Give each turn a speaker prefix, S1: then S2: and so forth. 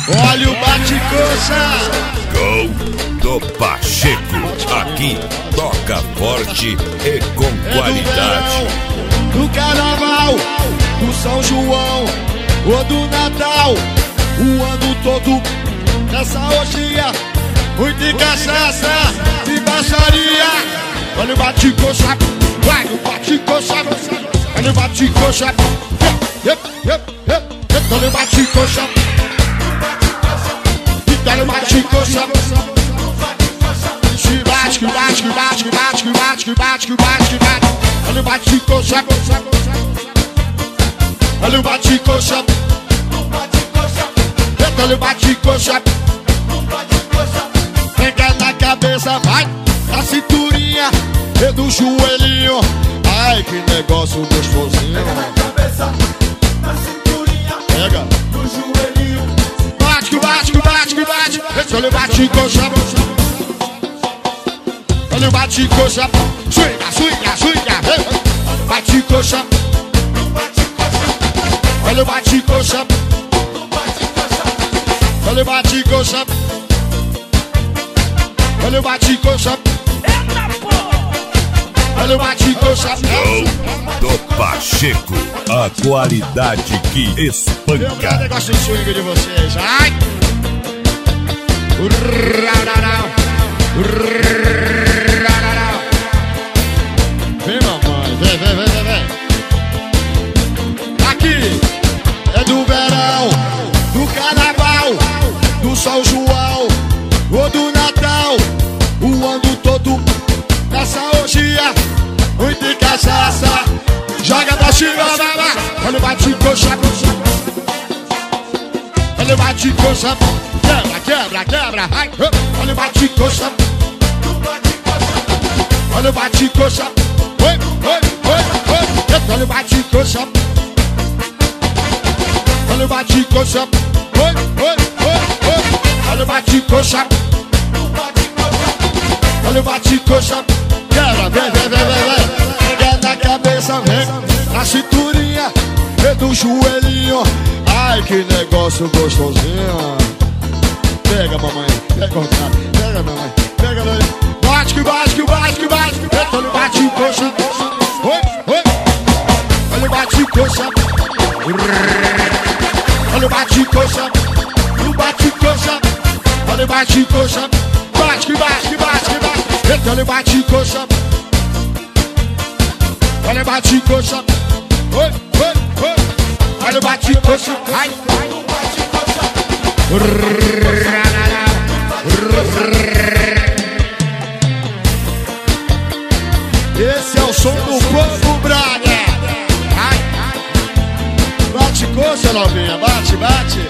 S1: Olha o bate-coxa.
S2: Gol do Pacheco. Aqui toca forte e com qualidade.
S1: Do carnaval, do São João ou do Natal, o ano todo nessa orgia, muita cachaça e baixaria. Olha o bate-coxa, vai o bate-coxa. Olha o bate-coxa, olha o bate-coxa. Olha o bate-coxa. Que bate, que bate, que bate, que bate, que bate, que bate, que bate, que bate. Olha o bate-coxa. Olha o bate-coxa. Olha o bate-coxa. Pega na cabeça, vai na cinturinha e do joelhinho. Ai, que negócio gostosinho.
S3: Pega na cabeça, na cinturinha,
S1: pega
S3: do joelhinho.
S1: Bate, que bate, que bate, que bate. Olha o bate-coxa. Olha o bate-coxa. Swinga, swinga, swinga. Bate-coxa. Olha o bate-coxa. Olha o bate-coxa. Olha o bate-coxa. Olha o bate-coxa.
S2: Gol do Pacheco. A qualidade que
S1: Eu
S2: espanca.
S1: quero negócio de swing de vocês. Ai! Vem, mamãe, vem, vem, vem, vem. Aqui é do verão, do carnaval, do São João ou do Natal, o ano todo nessa orgia, muita cachaça. Joga pra cima, vai. Olha o bate-coxa. Olha o bate-coxa. Quebra, quebra, quebra. Ai. Olha o bate-coxa. Olha o bate-coxa. Oi, oi, oi, oi. Olha o bate-coxa. Olha o bate-coxa. Oi, oi, oi, oi. Olha o bate-coxa. Olha o bate-coxa. Quebra, vem, vem, vem, vem, vem. Pega na cabeça, vem na cinturinha e do joelhinho. Ai, que negócio gostosinho. Pega, mamãe, pega o cara. Pega, mamãe, pega, mamãe. Bate, que bate, que bate, que bate. Olha o bate-coxa. Oi, oi. Olha o bate-coxa. Olha o bate-coxa. O bate-coxa. Olha o bate-coxa. Bate, que bate, que bate, que bate. Olha o bate-coxa. Olha o bate-coxa. Oi, oi, oi. Olha o bate-coxa. Ai, esse é o som do povo brother. Ai, bate coxa, novinha, bate, bate.